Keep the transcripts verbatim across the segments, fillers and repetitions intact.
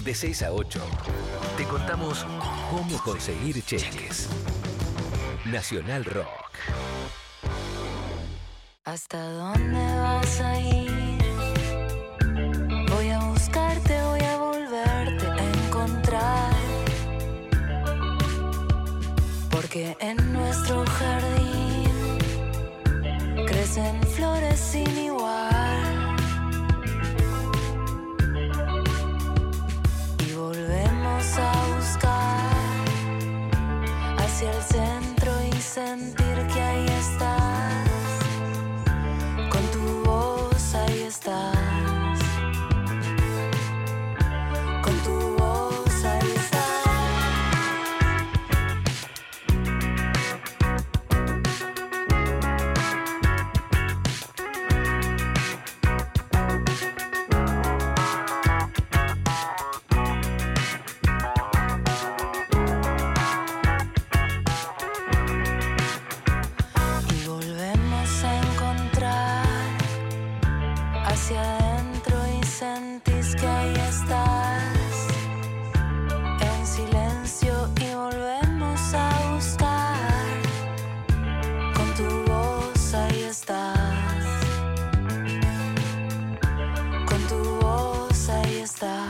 De seis a ocho, te contamos cómo conseguir cheques. Nacional Rock. ¿Hasta dónde vas a ir? Voy a buscarte, voy a volverte a encontrar. Porque en nuestro jardín crecen flores sin igual. Y volvemos a buscar hacia el centro y sentir que ahí estás. Con tu voz ahí estás. Con tu voz ahí estás. Y volvemos a encontrar hacia adentro y sentís que ahí estás en silencio y volvemos a buscar. Con tu voz ahí estás. Con tu voz ahí estás.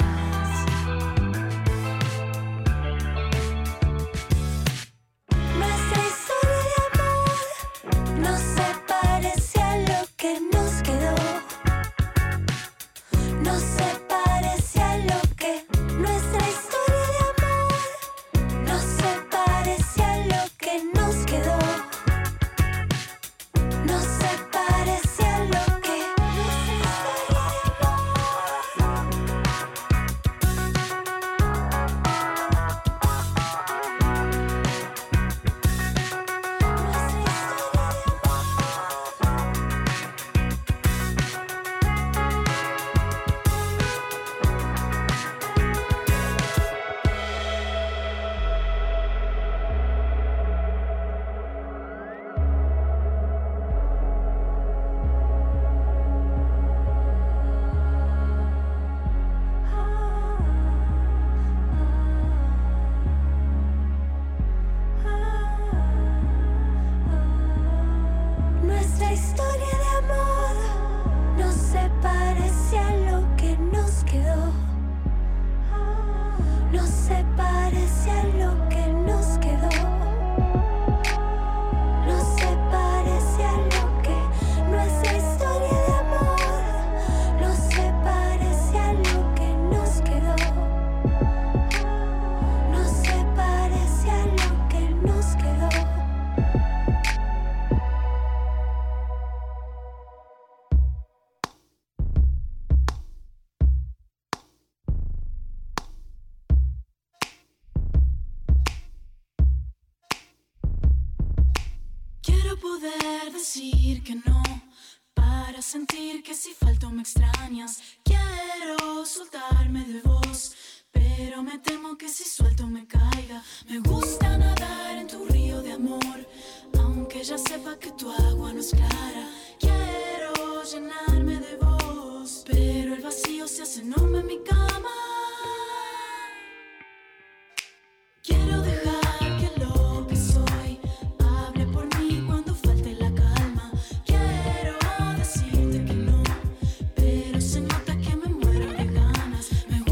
Nuestra historia de amor no se parece a lo que nos quedó. No se parece a lo que nuestra historia de amor no se parece a lo que nos quedó. No se parece a lo que nuestra historia de amor. Nuestra historia de Nuestra historia de amor no se parece a lo que nos quedó. No se parece a lo que nos quedó. No se parece a lo que nuestra historia de amor no se parece a lo que nos quedó. No se parece a lo que nos quedó. Quiero poder decir que no, para sentir que si falto me extrañas. Quiero soltarme de vos, pero me temo que si suelto me caiga. Me gusta nadar en tu río de amor, aunque ya sepa que tu agua no es clara. Quiero llenarme de vos, pero el vacío se hace enorme en mi cama. Quiero dejar que lo que soy hable por mí cuando falte la calma. Quiero decirte que no, pero se nota que me muero de ganas. Me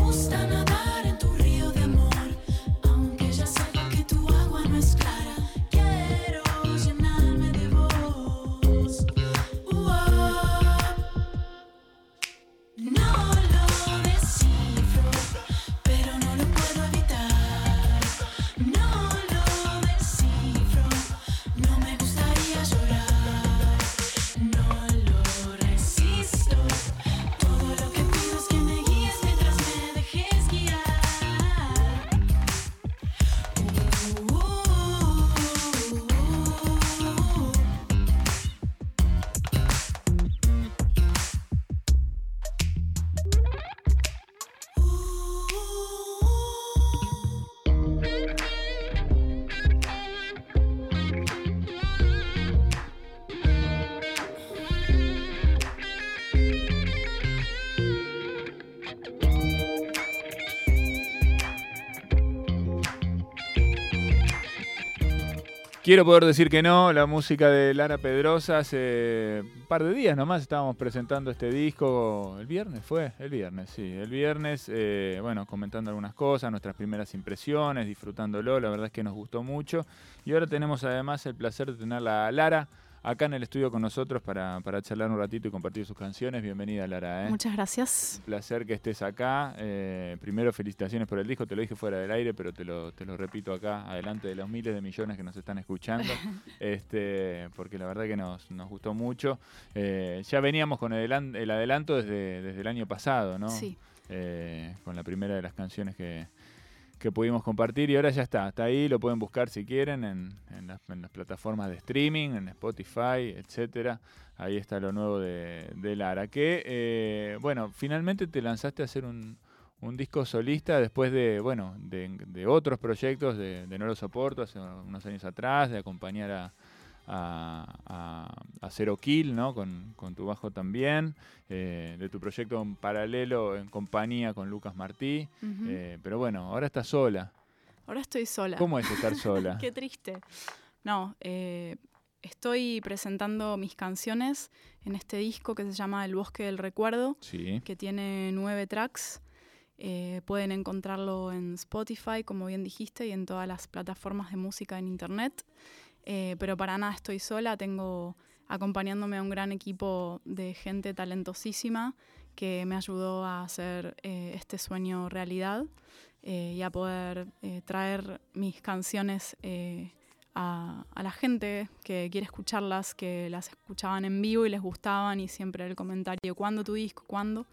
Quiero poder decir que no, la música de Lara Pedrosa. Hace un par de días nomás estábamos presentando este disco. ¿El viernes fue? El viernes, sí. El viernes, eh, bueno, comentando algunas cosas, nuestras primeras impresiones, disfrutándolo. La verdad es que nos gustó mucho. Y ahora tenemos además el placer de tenerla a Lara acá en el estudio con nosotros para, para charlar un ratito y compartir sus canciones. Bienvenida, Lara. ¿eh? Muchas gracias. Un placer que estés acá. Eh, primero, felicitaciones por el disco. Te lo dije fuera del aire, pero te lo, te lo repito acá, adelante de los miles de millones que nos están escuchando, este, porque la verdad que nos, nos gustó mucho. Eh, ya veníamos con el, el adelanto desde, desde el año pasado, ¿no? Sí. Eh, con la primera de las canciones que... que pudimos compartir y ahora ya está, está ahí, lo pueden buscar si quieren en, en, las, en las plataformas de streaming, en Spotify, etcétera. Ahí está lo nuevo de, de Lara, que eh, bueno, finalmente te lanzaste a hacer un, un disco solista después de, bueno, de, de otros proyectos, de, de No Lo Soporto hace unos años atrás, de acompañar a A, a, a Zero Kill, ¿no? Con, con tu bajo también, eh, de tu proyecto en paralelo en compañía con Lucas Martí, uh-huh. eh, pero bueno, ahora estás sola. Ahora estoy sola. ¿Cómo es estar sola? Qué triste. No, eh, estoy presentando mis canciones en este disco que se llama El Bosque del Recuerdo, sí. que tiene nueve tracks. Eh, pueden encontrarlo en Spotify, como bien dijiste, y en todas las plataformas de música en internet. Eh, pero para nada estoy sola, tengo acompañándome a un gran equipo de gente talentosísima que me ayudó a hacer eh, este sueño realidad eh, y a poder eh, traer mis canciones eh, a, a la gente que quiere escucharlas, que las escuchaban en vivo y les gustaban y siempre el comentario, ¿cuándo tu disco? ¿Cuándo?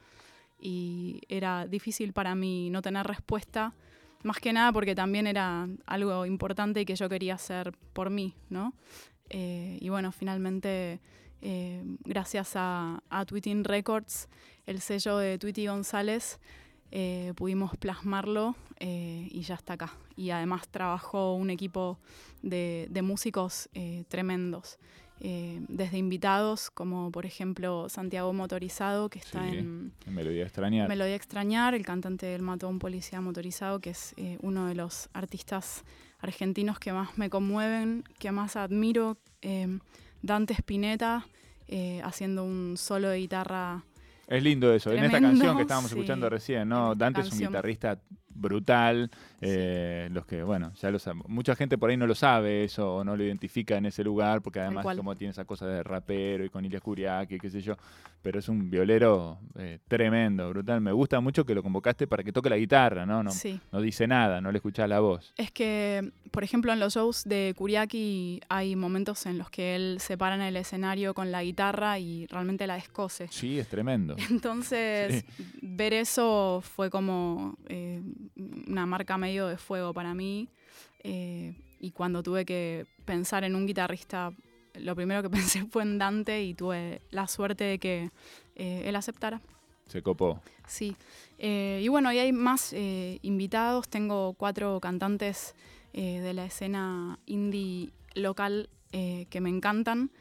Y era difícil para mí no tener respuesta. Más que nada porque también era algo importante y que yo quería hacer por mí, ¿no? Eh, y bueno, finalmente, eh, gracias a, a Tweeting Records, el sello de Tweety González, eh, pudimos plasmarlo eh, y ya está acá. Y además trabajó un equipo de, de músicos eh, tremendos. Eh, desde invitados, como por ejemplo Santiago Motorizado, que está sí, en, en Melodía Extrañar. Melodía Extrañar, el cantante del Mató a un Policía Motorizado, que es eh, uno de los artistas argentinos que más me conmueven, que más admiro. Eh, Dante Spinetta, eh, haciendo un solo de guitarra. Es lindo eso, tremendo, en esta canción que estábamos sí, escuchando recién, ¿no? Dante canción. Es un guitarrista brutal, eh, sí. los que, bueno, ya lo saben. Mucha gente por ahí no lo sabe eso, o no lo identifica en ese lugar, porque además como tiene esa cosa de rapero y con Ilias Kuriaki, qué sé yo, pero es un violero eh, tremendo, brutal. Me gusta mucho que lo convocaste para que toque la guitarra, ¿no? No, sí. no dice nada, no le escuchás la voz. Es que, por ejemplo, en los shows de Kuriaki hay momentos en los que él se para en el escenario con la guitarra y realmente la descose. Sí, es tremendo. Entonces, sí. ver eso fue como eh, una marca medio de fuego para mí. Eh, y cuando tuve que pensar en un guitarrista, lo primero que pensé fue en Dante y tuve la suerte de que eh, él aceptara. Se copó. Sí. Eh, y bueno, y hay más eh, invitados. Tengo cuatro cantantes eh, de la escena indie local eh, que me encantan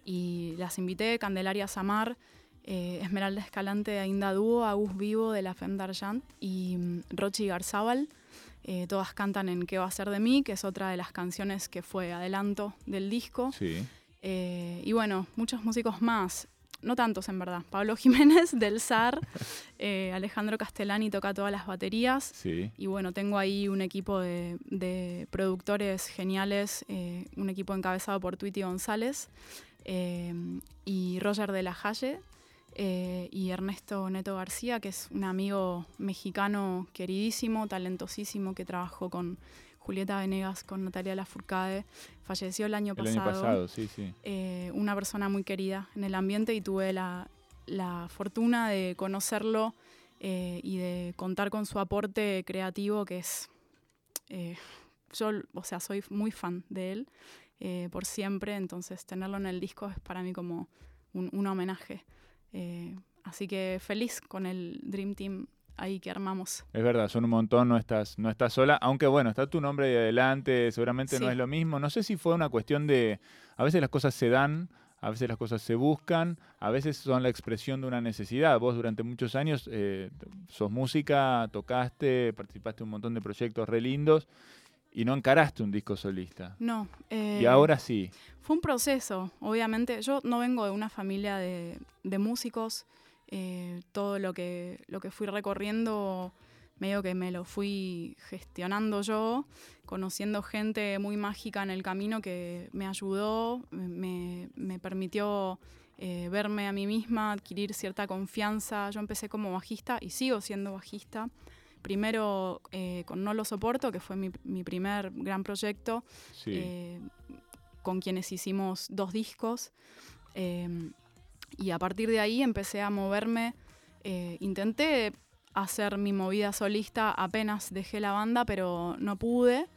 y las invité: Candelaria Samar, eh, Esmeralda Escalante de Ainda Dúo, Agus Vivo de la Femme d'Argent y um, Rochi Garzábal. Eh, todas cantan en ¿Qué va a ser de mí?, que es otra de las canciones que fue adelanto del disco. Sí. Eh, y bueno, muchos músicos más. No tantos, en verdad. Pablo Jiménez, del S A R. Eh, Alejandro Castellani toca todas las baterías. Sí. Y bueno, tengo ahí un equipo de, de productores geniales, eh, un equipo encabezado por Tweety González eh, y Roger de la Halle eh, y Ernesto Neto García, que es un amigo mexicano queridísimo, talentosísimo, que trabajó con Julieta Venegas, con Natalia Lafourcade. Falleció el año el pasado. El año pasado, sí, sí. Eh, una persona muy querida en el ambiente y tuve la, la fortuna de conocerlo eh, y de contar con su aporte creativo, que es... Eh, yo, o sea, soy muy fan de él eh, por siempre, entonces tenerlo en el disco es para mí como un, un homenaje. Eh, así que feliz con el Dream Team ahí que armamos. Es verdad, son un montón, no estás, no estás sola, aunque bueno, está tu nombre ahí adelante, seguramente sí. No es lo mismo. No sé si fue una cuestión de, a veces las cosas se dan, a veces las cosas se buscan, a veces son la expresión de una necesidad. Vos durante muchos años eh, sos música, tocaste, participaste en un montón de proyectos re lindos y no encaraste un disco solista. No. Eh, Y ahora sí. Fue un proceso, obviamente. Yo no vengo de una familia de, de músicos. Eh, todo lo que, lo que fui recorriendo, medio que me lo fui gestionando yo, conociendo gente muy mágica en el camino que me ayudó, me, me permitió eh, verme a mí misma, adquirir cierta confianza. Yo empecé como bajista y sigo siendo bajista. Primero eh, con No Lo Soporto, que fue mi, mi primer gran proyecto, Sí. eh, con quienes hicimos dos discos. Eh, y a partir de ahí empecé a moverme. Eh, intenté hacer mi movida solista apenas dejé la banda, pero no pude.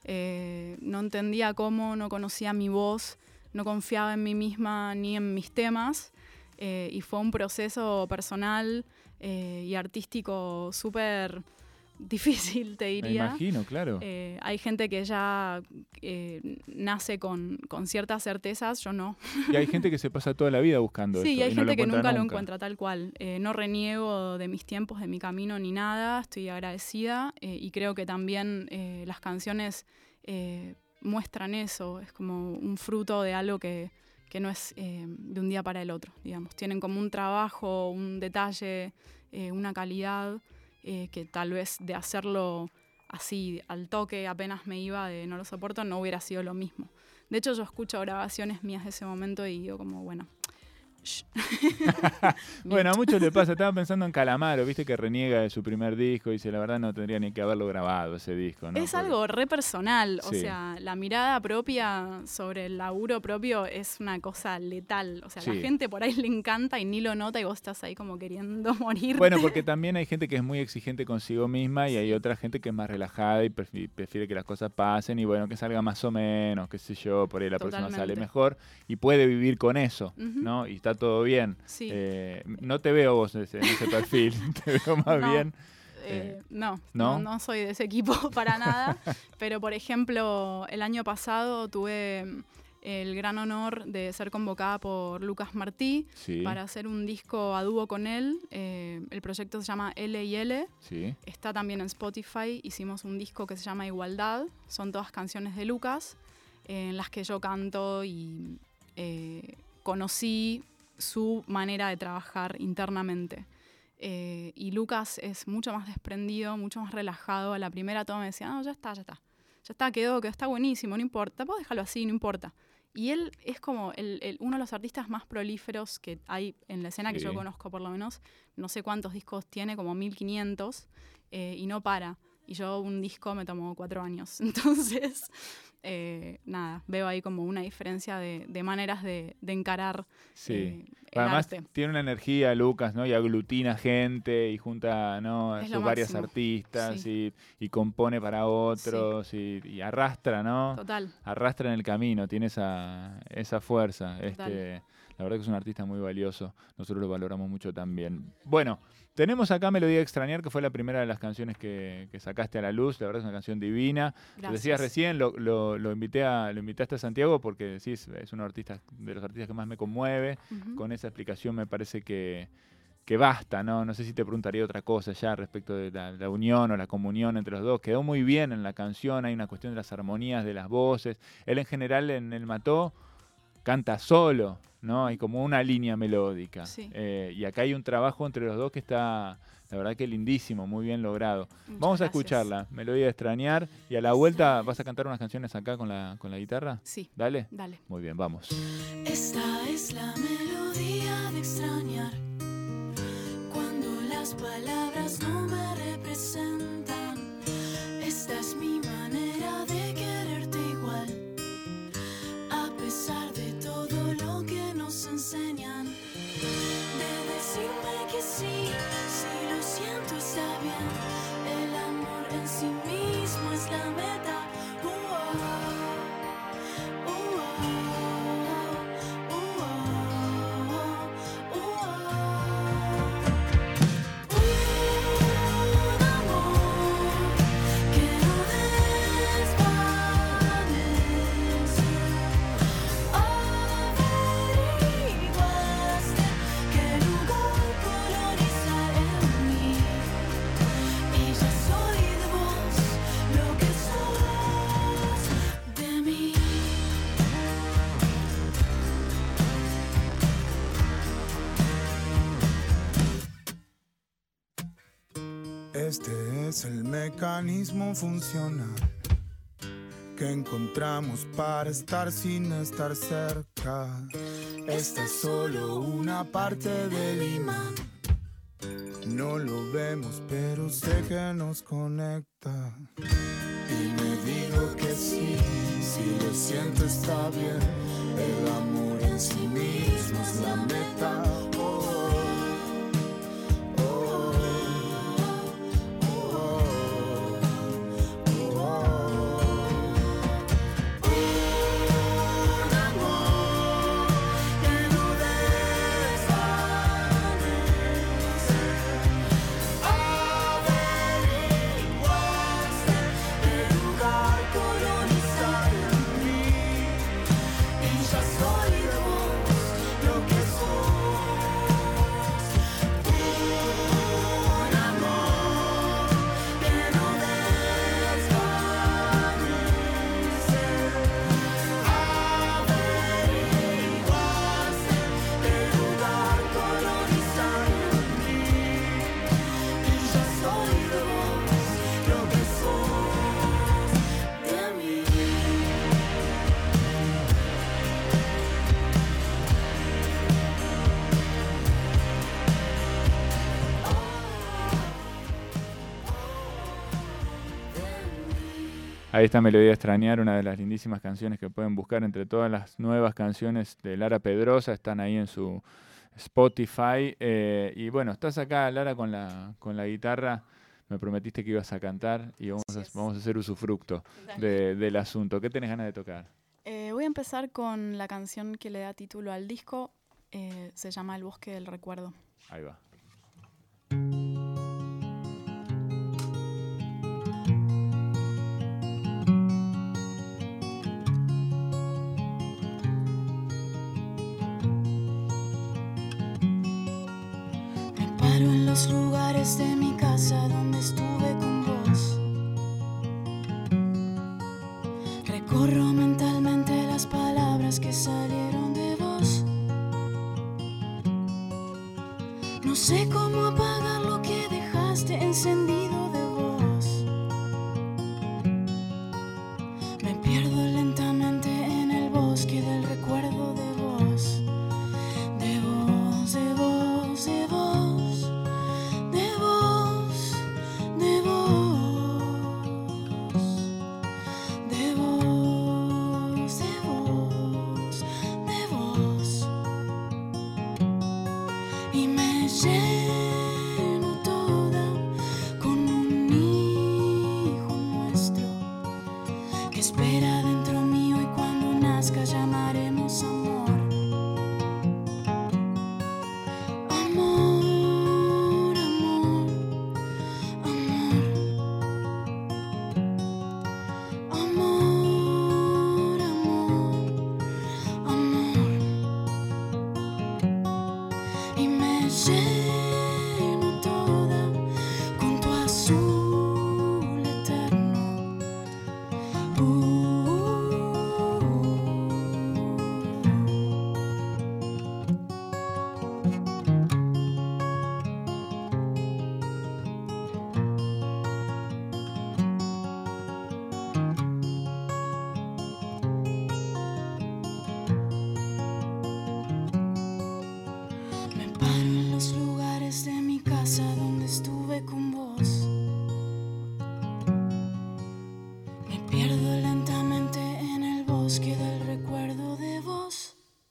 Eh, no entendía cómo, no conocía mi voz, no confiaba en mí misma ni en mis temas. Eh, y fue un proceso personal eh, y artístico súper difícil, te Me diría. imagino, claro. Eh, hay gente que ya eh, nace con, con ciertas certezas, yo no. Y hay gente que se pasa toda la vida buscando Sí, esto y hay y no gente lo que encuentra nunca, lo nunca. encuentra tal cual. Eh, no reniego de mis tiempos, de mi camino ni nada, estoy agradecida eh, y creo que también eh, las canciones eh, muestran eso, es como un fruto de algo que, que no es eh, de un día para el otro, digamos. Tienen como un trabajo, un detalle, eh, una calidad eh, que tal vez de hacerlo así al toque apenas me iba de No Lo Soporto no hubiera sido lo mismo. De hecho, yo escucho grabaciones mías de ese momento y digo como, bueno... shh. Bueno, a muchos le pasa. Estaba pensando en Calamaro, viste que reniega de su primer disco y dice, la verdad no tendría ni que haberlo grabado ese disco, ¿no? Es Porque- algo re personal, o Sí. sea, la mirada propia sobre el laburo propio es una cosa letal. O sea, Sí. la gente por ahí le encanta y ni lo nota y vos estás ahí como queriendo morir. Bueno, porque también hay gente que es muy exigente consigo misma y hay otra gente que es más relajada y prefi- prefiere que las cosas pasen y bueno, que salga más o menos, qué sé yo, por ahí la próxima sale Totalmente. mejor y puede vivir con eso, Ujú. ¿no? Y está todo bien. Sí. Eh, no te veo vos en ese, en ese perfil, te veo más No. bien. Eh, no, ¿no? no, no soy de ese equipo para nada. Pero, por ejemplo, el año pasado tuve mm, el gran honor de ser convocada por Lucas Martí Sí, para hacer un disco a dúo con él. Eh, el proyecto se llama L y L. sí, Está también en Spotify. Hicimos un disco que se llama Igualdad. Son todas canciones de Lucas, eh, en las que yo canto y eh, conocí su manera de trabajar internamente. Eh, y Lucas es mucho más desprendido, mucho más relajado. A la primera toma me decía, no, ya está, ya está. Ya está, quedó, quedó, está buenísimo, no importa. Vos déjalo así, no importa. Y él es como el, el, uno de los artistas más prolíferos que hay en la escena, que Sí. yo conozco por lo menos. No sé cuántos discos tiene, como mil quinientos, eh, y no para. Y yo un disco me tomó cuatro años. Entonces, eh, nada, veo ahí como una diferencia de, de maneras de, de encarar sí. eh, el Además arte. tiene una energía Lucas, ¿no? Y aglutina gente y junta, ¿no? a Es sus lo varias máximo. artistas Sí. y, y compone para otros y, y arrastra, ¿no? Total. Arrastra en el camino, tiene esa, esa fuerza. Total. Este, la verdad que es un artista muy valioso. Nosotros lo valoramos mucho también. Bueno, tenemos acá Melodía de Extrañar, que fue la primera de las canciones que, que sacaste a la luz. La verdad es una canción divina. Gracias. Decías recién, lo, lo, lo, invité a, lo invitaste a Santiago porque decís, es uno de los artistas, de los artistas que más me conmueve. Ujú. Con esa explicación me parece que, que basta, ¿no? No sé si te preguntaría otra cosa ya respecto de la, la unión o la comunión entre los dos. Quedó muy bien en la canción, hay una cuestión de las armonías, de las voces. Él en general en El Mató canta solo, ¿no? Hay como una línea melódica. Sí. Eh, y acá hay un trabajo entre los dos que está, la verdad que lindísimo, muy bien logrado. Muchas Vamos a gracias. escucharla, Melodía de Extrañar, y a la vuelta vas a cantar unas canciones acá con la, con la guitarra. Sí, Dale. dale. Muy bien, vamos. Esta es la melodía de extrañar, cuando las palabras no me representan. Esta es mi manera de quererte igual, a pesar de todo lo que nos enseñan. De decirme que sí, si lo siento está bien. El amor en sí mismo es la meta. Uh, oh, uh, oh, uh, oh, uh, oh. Un amor que no desvanece. Averiguaste qué lugar coloniza en mí, y ya soy de vos. es el mecanismo funcional que encontramos para estar sin estar cerca. Esta es solo una parte del imán. No lo vemos, pero sé que nos conecta. Y me digo que sí, si lo siento está bien. El amor en sí mismo es la meta. Oh, oh, oh, oh, oh, oh. Un amor que no desvanece. Averiguarse el lugar, colonizar en mí. Y ya soy de vos lo que sos. Un amor que no desvanece. Averiguarse el lugar, colonizar en mí. Y ya soy de vos lo que sos de mí. Ahí está Melodía Extrañar, una de las lindísimas canciones que pueden buscar entre todas las nuevas canciones de Lara Pedrosa, están ahí en su Spotify. Eh, y bueno, estás acá, Lara, con la, con la guitarra. Me prometiste que ibas a cantar y vamos, a, vamos a hacer usufructo de, del asunto. ¿Qué tenés ganas de tocar? Eh, voy a empezar con la canción que le da título al disco. Eh, se llama El Bosque del Recuerdo. Ahí va. Me paro en los lugares de mi casa donde estuve con vos. Recorro mentalmente las palabras que salieron de vos. No sé cómo apagar lo que dejaste encendido de vos. Me pierdo lentamente en el bosque del recuerdo de vos. De vos, de vos, de vos. De vos, de vos. De vos, de vos, de vos. Y me lleno toda con un hijo nuestro que espera dentro mío, y cuando nazca llamaremos amor. Amor, amor, amor. Amor, amor, amor. Y me lleno toda con tu azul eterno. Uh, Me paro en los lugares de mi casa donde estuve con vos. Me pierdo lentamente en el bosque del recuerdo de vos.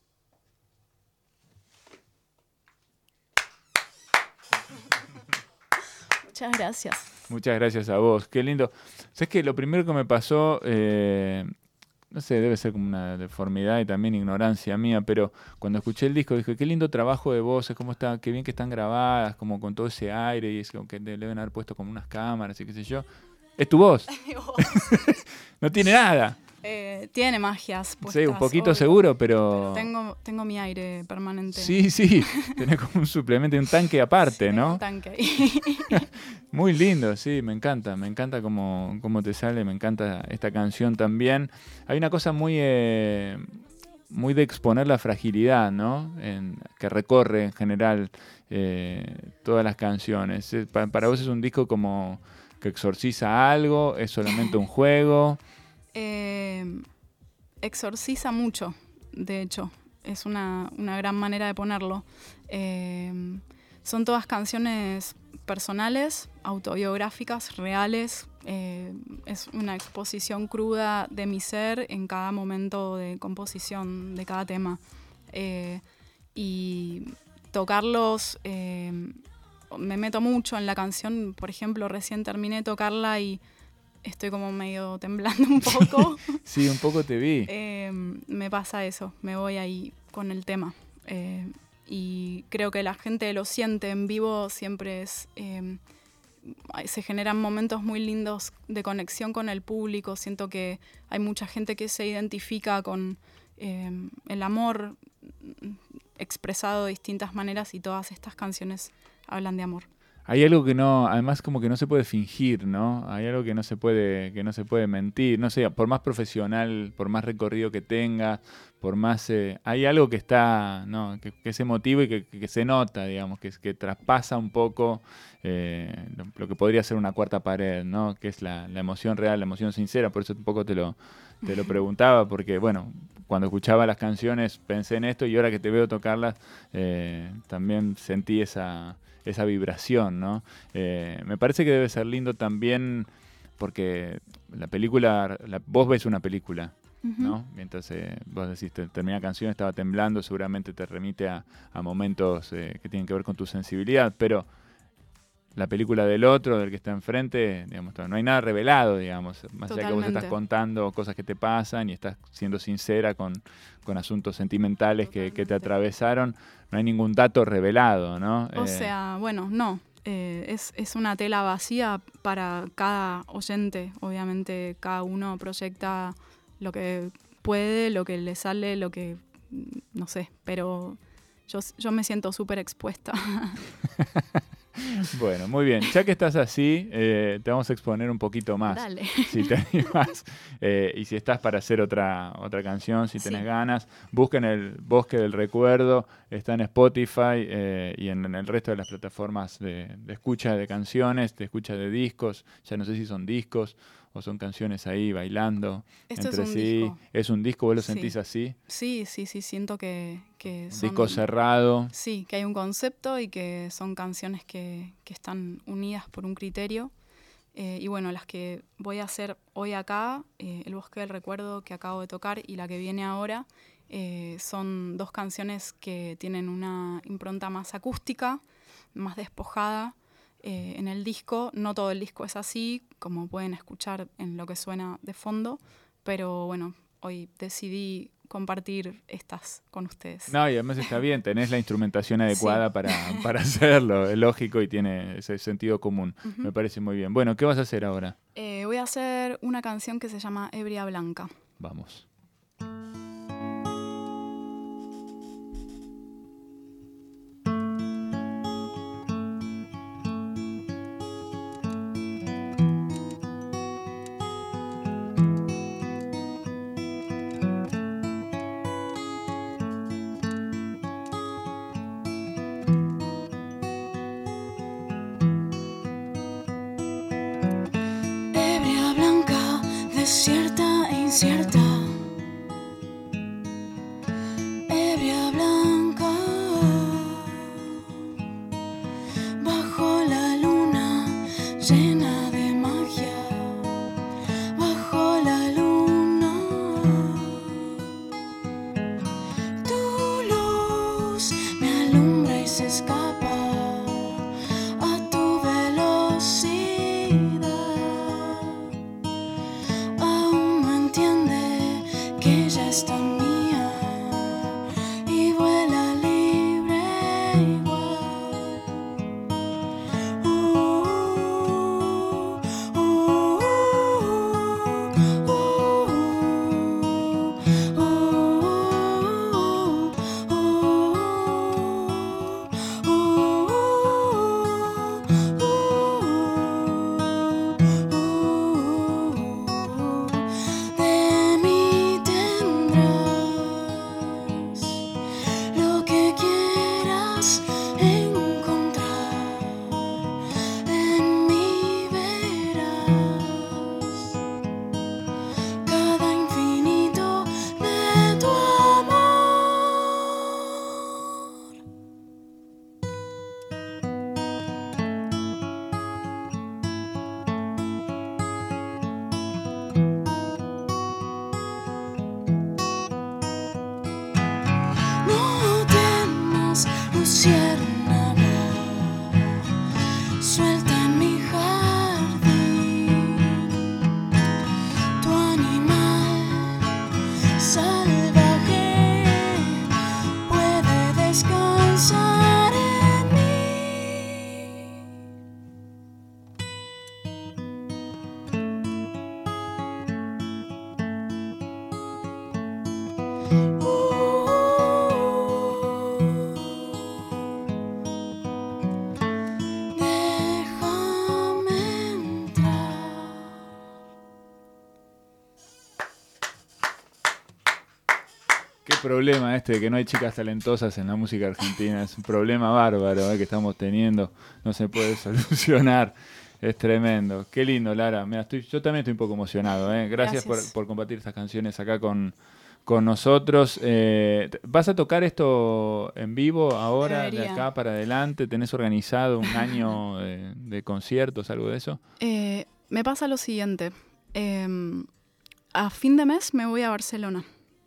Muchas gracias. Muchas gracias a vos, qué lindo. ¿Sabes qué? Lo primero que me pasó, eh, no sé, debe ser como una deformidad y también ignorancia mía, pero cuando escuché el disco dije, qué lindo trabajo de voces, cómo está, qué bien que están grabadas, como con todo ese aire, y es como que le deben haber puesto como unas cámaras y qué sé yo. Es tu voz. No tiene nada. Eh, tiene magias Sí, puestas, un poquito obvio. seguro, pero... Tengo, tengo mi aire permanente. Sí, sí, tenés como un suplemento, un tanque aparte, Tengo ¿no? un tanque ahí. Muy lindo, sí, me encanta, me encanta cómo, cómo te sale, me encanta esta canción también. Hay una cosa muy, eh, muy de exponer la fragilidad, ¿no? En, que recorre en general eh, todas las canciones. Eh, pa- para vos es un disco como que exorciza algo? ¿Es solamente un juego? Eh, exorciza mucho, de hecho. Es una, una gran manera de ponerlo. Eh, son todas canciones personales, autobiográficas, reales. Eh, es una exposición cruda de mi ser en cada momento de composición de cada tema. Eh, y tocarlos, eh, me meto mucho en la canción. Por ejemplo, recién terminé de tocarla y estoy como medio temblando un poco. Sí, un poco te vi. Eh, me pasa eso, me voy ahí con el tema. Eh, y creo que la gente lo siente en vivo, siempre es... Eh, se generan momentos muy lindos de conexión con el público. Siento que hay mucha gente que se identifica con eh, el amor expresado de distintas maneras y todas estas canciones hablan de amor. Hay algo que no, además como que no se puede fingir, ¿no? Hay algo que no se puede, que no se puede mentir. No sé, por más profesional, por más recorrido que tenga, por más, eh, hay algo que está, ¿no? Que, que es emotivo y que, que se nota, digamos, que, que traspasa un poco eh, lo, lo que podría ser una cuarta pared, ¿no? Que es la, la emoción real, la emoción sincera. Por eso un poco te lo, te lo preguntaba, porque bueno, cuando escuchaba las canciones pensé en esto y ahora que te veo tocarlas eh, también sentí esa esa vibración, ¿no? Eh, me parece que debe ser lindo también porque la película, la, vos ves una película, ¿no? Uh-huh. Mientras eh, vos decís, te, termina la canción, estaba temblando, seguramente te remite a, a momentos eh, que tienen que ver con tu sensibilidad, pero la película del otro, del que está enfrente, digamos, no hay nada revelado, digamos, más allá que vos estás contando cosas que te pasan y estás siendo sincera con, con asuntos sentimentales que, que te atravesaron, no hay ningún dato revelado, ¿no? O eh, sea, bueno, no, eh, es, es una tela vacía para cada oyente, obviamente cada uno proyecta lo que puede, lo que le sale, lo que, no sé, pero yo, yo me siento súper expuesta. Bueno, muy bien. Ya que estás así, eh, te vamos a exponer un poquito más. Dale. Si te animas. Eh, y si estás para hacer otra, otra canción, si tenés sí. ganas, busquen el Bosque del Recuerdo. Está en Spotify eh, y en, en el resto de las plataformas de, de escucha de canciones, de escucha de discos. Ya no sé si son discos o son canciones ahí bailando Esto entre es un sí. Disco. ¿Es un disco? ¿Vos lo sí. sentís así? Sí, sí, sí. Siento que, que son... Disco cerrado. Sí, que hay un concepto y que son canciones que, que están unidas por un criterio. Eh, y bueno, las que voy a hacer hoy acá, eh, El Bosque del Recuerdo que acabo de tocar y la que viene ahora, eh, son dos canciones que tienen una impronta más acústica, más despojada. Eh, en el disco, no todo el disco es así, como pueden escuchar en lo que suena de fondo, pero bueno, hoy decidí compartir estas con ustedes. No, y además está bien, tenés la instrumentación adecuada sí. para, para hacerlo, es lógico y tiene ese sentido común, uh-huh. Me parece muy bien. Bueno, ¿qué vas a hacer ahora? Eh, voy a hacer una canción que se llama Ebria Blanca. Vamos. Desierta e incierta, Problema este de que no hay chicas talentosas en la música argentina, es un problema bárbaro eh, que estamos teniendo, no se puede solucionar, es tremendo. Qué lindo, Lara. Mira, estoy, yo también estoy un poco emocionado, eh. gracias, gracias. Por, por compartir estas canciones acá con, con nosotros. Eh, ¿Vas a tocar esto en vivo ahora, Debería. de acá para adelante? ¿Tenés organizado un año de, de conciertos, algo de eso? Eh, me pasa lo siguiente, eh, a fin de mes me voy a Barcelona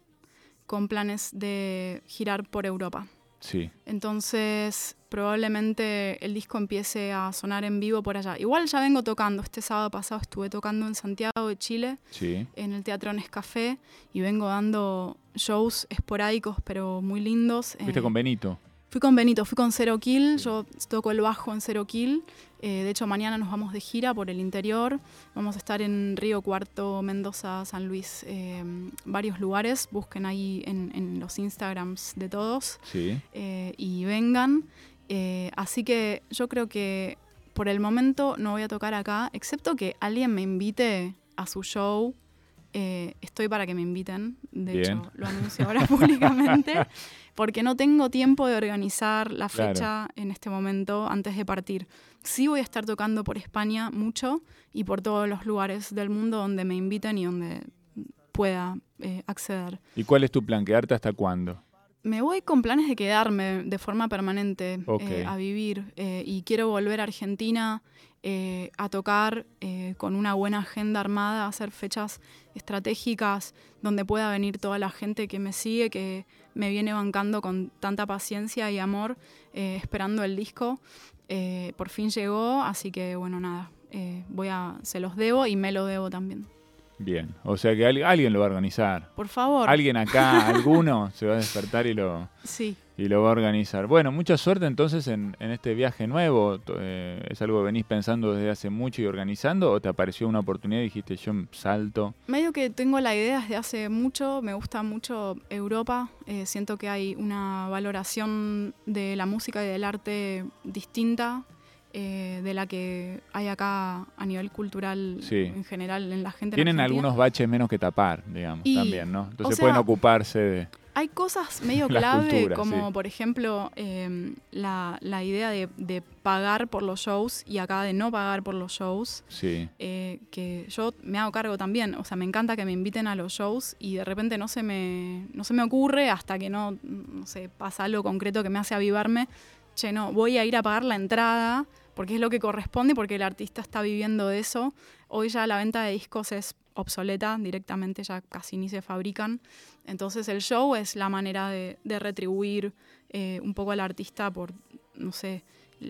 con planes de girar por Europa. Sí. Entonces, probablemente el disco empiece a sonar en vivo por allá. Igual ya vengo tocando. Este sábado pasado estuve tocando en Santiago de Chile, sí. en el Teatro Nescafé, y vengo dando shows esporádicos, pero muy lindos. ¿Fuiste eh, con Benito? Fui con Benito, fui con Zero Kill. Sí. Yo toco el bajo en Zero Kill. Eh, de hecho, mañana nos vamos de gira por el interior. Vamos a estar en Río Cuarto, Mendoza, San Luis, eh, varios lugares. Busquen ahí en, en los Instagrams de todos. Sí. Eh, y vengan. Eh, así que yo creo que por el momento no voy a tocar acá, excepto que alguien me invite a su show. Eh, estoy para que me inviten. De Bien. hecho, lo anuncio ahora públicamente. Porque no tengo tiempo de organizar la fecha claro. en este momento antes de partir. Sí voy a estar tocando por España mucho y por todos los lugares del mundo donde me inviten y donde pueda eh, acceder. ¿Y cuál es tu plan? ¿Quedarte hasta cuándo? Me voy con planes de quedarme de forma permanente okay. eh, a vivir eh, y quiero volver a Argentina eh, a tocar eh, con una buena agenda armada, a hacer fechas estratégicas donde pueda venir toda la gente que me sigue, que me viene bancando con tanta paciencia y amor, eh, esperando el disco. Eh, por fin llegó, así que bueno, nada, eh, voy a, se los debo y me lo debo también. Bien, o sea que alguien, alguien lo va a organizar. Por favor. Alguien acá, alguno, se va a despertar y lo, sí. y lo va a organizar. Bueno, mucha suerte entonces en, en este viaje nuevo. Eh, ¿Es algo que venís pensando desde hace mucho y organizando o te apareció una oportunidad y dijiste yo salto? Medio que tengo la idea desde hace mucho, me gusta mucho Europa. Eh, siento que hay una valoración de la música y del arte distinta. Eh, de la que hay acá a nivel cultural sí. en general en la gente. Tienen en algunos baches menos que tapar, digamos, y, también, ¿no? Entonces o sea, pueden ocuparse de... Hay cosas medio clave, cultura, como sí. por ejemplo eh, la, la idea de, de pagar por los shows y acá de no pagar por los shows, sí. eh, que yo me hago cargo también. O sea, me encanta que me inviten a los shows y de repente no se me, no se me ocurre hasta que no, no sé, pasa algo concreto que me hace avivarme. Che, no, voy a ir a pagar la entrada porque es lo que corresponde, porque el artista está viviendo de eso. Hoy ya la venta de discos es obsoleta, directamente ya casi ni se fabrican. Entonces el show es la manera de, de retribuir eh, un poco al artista por, no sé,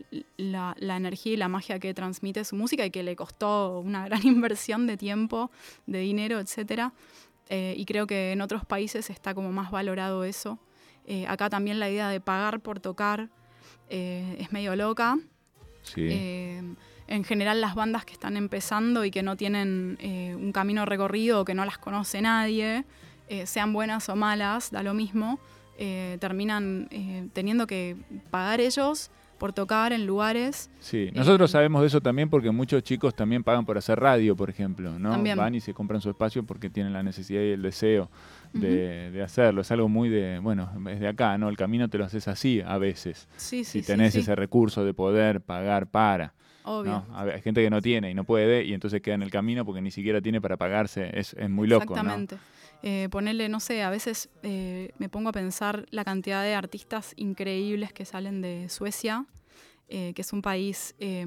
la, la energía y la magia que transmite su música y que le costó una gran inversión de tiempo, de dinero, etcétera. Eh, y creo que en otros países está como más valorado eso. Eh, acá también la idea de pagar por tocar eh, es medio loca. Sí. Eh, en general las bandas que están empezando y que no tienen eh, un camino recorrido o que no las conoce nadie, eh, sean buenas o malas, da lo mismo, eh, terminan eh, teniendo que pagar ellos por tocar en lugares. Sí, nosotros eh, sabemos de eso también porque muchos chicos también pagan por hacer radio, por ejemplo, ¿no? También. Van y se compran su espacio porque tienen la necesidad y el deseo de, uh-huh. de hacerlo. Es algo muy de, bueno, es de acá, ¿no? El camino te lo haces así a veces. Sí, sí, si tenés sí, ese sí. recurso de poder pagar para. Obvio. ¿No? Hay gente que no tiene y no puede y entonces queda en el camino porque ni siquiera tiene para pagarse. Es, es muy loco, Exactamente. ¿no? Eh, ponerle, no sé, a veces eh, me pongo a pensar la cantidad de artistas increíbles que salen de Suecia, eh, que es un país eh,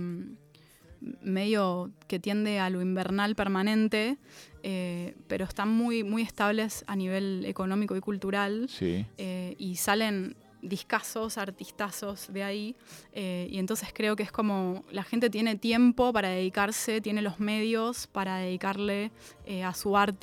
medio que tiende a lo invernal permanente, eh, pero están muy, muy estables a nivel económico y cultural. Sí. Eh, y salen discazos, artistazos de ahí, eh, y entonces creo que es como la gente tiene tiempo para dedicarse, tiene los medios para dedicarle eh, a su arte,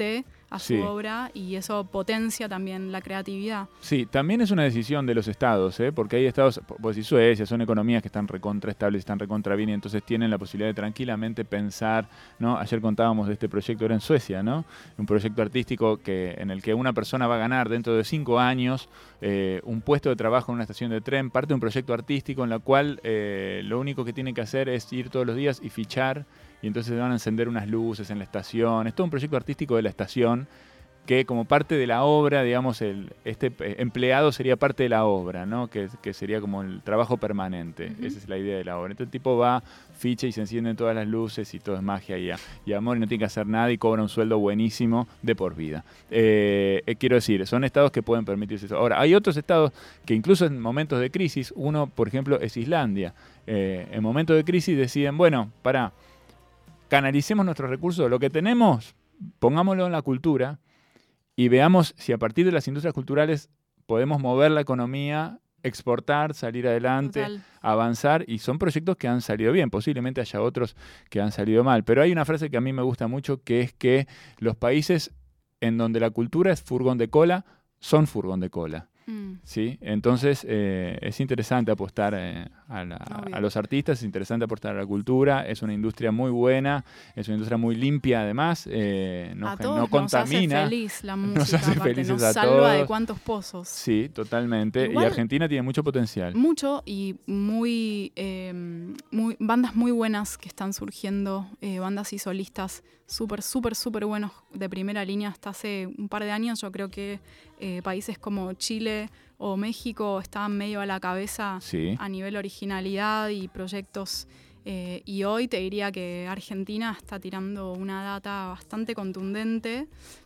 a su Sí. obra y eso potencia también la creatividad. Sí, también es una decisión de los estados, ¿eh? Porque hay estados, vos decís Suecia, son economías que están recontra estables, están recontra bien y entonces tienen la posibilidad de tranquilamente pensar, ¿no? Ayer contábamos de este proyecto, era en Suecia, ¿no? Un proyecto artístico que, en el que una persona va a ganar dentro de cinco años eh, un puesto de trabajo en una estación de tren, parte de un proyecto artístico en la cual eh, lo único que tiene que hacer es ir todos los días y fichar. Y entonces van a encender unas luces en la estación. Es todo un proyecto artístico de la estación que como parte de la obra, digamos, el, este empleado sería parte de la obra, ¿no? Que, que sería como el trabajo permanente. Uh-huh. Esa es la idea de la obra. Entonces el tipo va, ficha y se encienden todas las luces y todo es magia y, y amor y no tiene que hacer nada y cobra un sueldo buenísimo de por vida. Eh, eh, quiero decir, son estados que pueden permitirse eso. Ahora, hay otros estados que incluso en momentos de crisis, uno, por ejemplo, es Islandia. Eh, en momentos de crisis deciden, bueno, pará, canalicemos nuestros recursos, lo que tenemos, pongámoslo en la cultura y veamos si a partir de las industrias culturales podemos mover la economía, exportar, salir adelante, Total. avanzar, y son proyectos que han salido bien, posiblemente haya otros que han salido mal, pero hay una frase que a mí me gusta mucho, que es que los países en donde la cultura es furgón de cola, son furgón de cola. Mm. ¿Sí? Entonces eh, es interesante apostar eh, a, la, a los artistas, es interesante apostar a la cultura, es una industria muy buena, es una industria muy limpia además, eh, no, a todos no contamina. Nos hace feliz la música, nos hace aparte, felices nos a salva todos. de cuántos pozos. Sí, totalmente. Igual, y Argentina tiene mucho potencial. Mucho y muy, eh, muy bandas muy buenas que están surgiendo, eh, bandas y solistas súper, súper, súper buenos de primera línea. Hasta hace un par de años yo creo que eh, países como Chile o México estaban medio a la cabeza Sí. a nivel originalidad y proyectos. Eh, y hoy te diría que Argentina está tirando una data bastante contundente.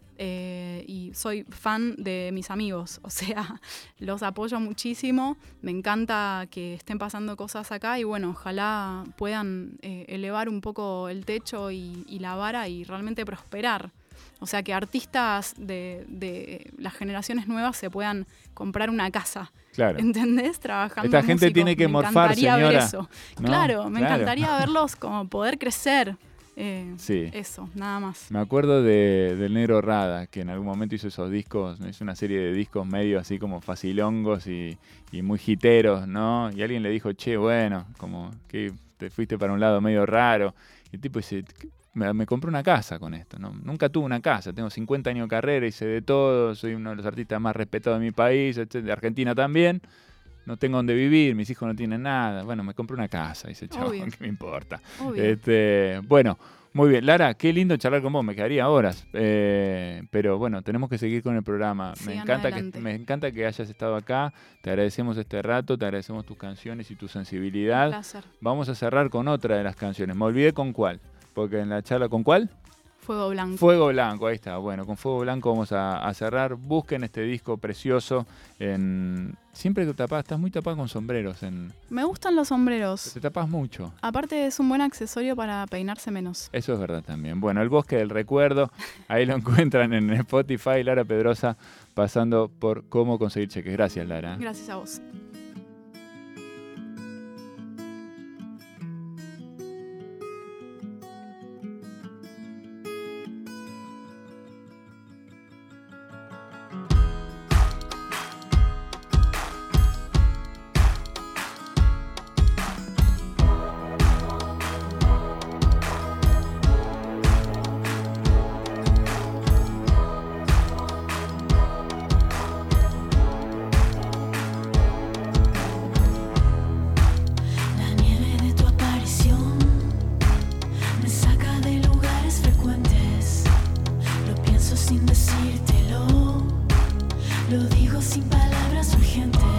Eh, y soy fan de mis amigos, o sea, los apoyo muchísimo, me encanta que estén pasando cosas acá y bueno, ojalá puedan eh, elevar un poco el techo y, y la vara y realmente prosperar. O sea, que artistas de, de las generaciones nuevas se puedan comprar una casa. Claro. ¿Entendés? Trabajando Esta gente músicos. tiene que me morfar, encantaría ver señora. eso. ¿No? Claro, me Claro. encantaría verlos como poder crecer. Eh, Sí. Eso, nada más. Me acuerdo de, del Negro Rada, que en algún momento hizo esos discos, hizo una serie de discos medio así como facilongos y, y muy jiteros, ¿no? Y alguien le dijo, che, bueno, como que te fuiste para un lado medio raro. Y el tipo dice, me, me compré una casa con esto, ¿no? Nunca tuve una casa, tengo cincuenta años de carrera, hice de todo, soy uno de los artistas más respetados de mi país, de Argentina también. No tengo donde vivir, mis hijos no tienen nada. Bueno, me compré una casa, dice chabón, ¿qué me importa? Obvio. Este, bueno, muy bien. Lara, qué lindo charlar con vos, me quedaría horas. Eh, pero bueno, tenemos que seguir con el programa. Me Sigan encanta, que, adelante. me encanta que hayas estado acá. Te agradecemos este rato, te agradecemos tus canciones y tu sensibilidad. Un placer. Vamos a cerrar con otra de las canciones. Me olvidé con cuál, porque en la charla, ¿con cuál? Fuego Blanco. Fuego Blanco, ahí está. Bueno, con Fuego Blanco vamos a, a cerrar. Busquen este disco precioso. En... Siempre te tapás, estás muy tapada con sombreros. En... Me gustan los sombreros. Te tapás mucho. Aparte es un buen accesorio para peinarse menos. Eso es verdad también. Bueno, El Bosque del Recuerdo, ahí lo encuentran en Spotify. Lara Pedrosa pasando por Cómo Conseguir Cheques. Gracias, Lara. Gracias a vos. La nieve de tu aparición me saca de lugares frecuentes. Lo pienso sin decírtelo, lo digo sin palabras urgentes.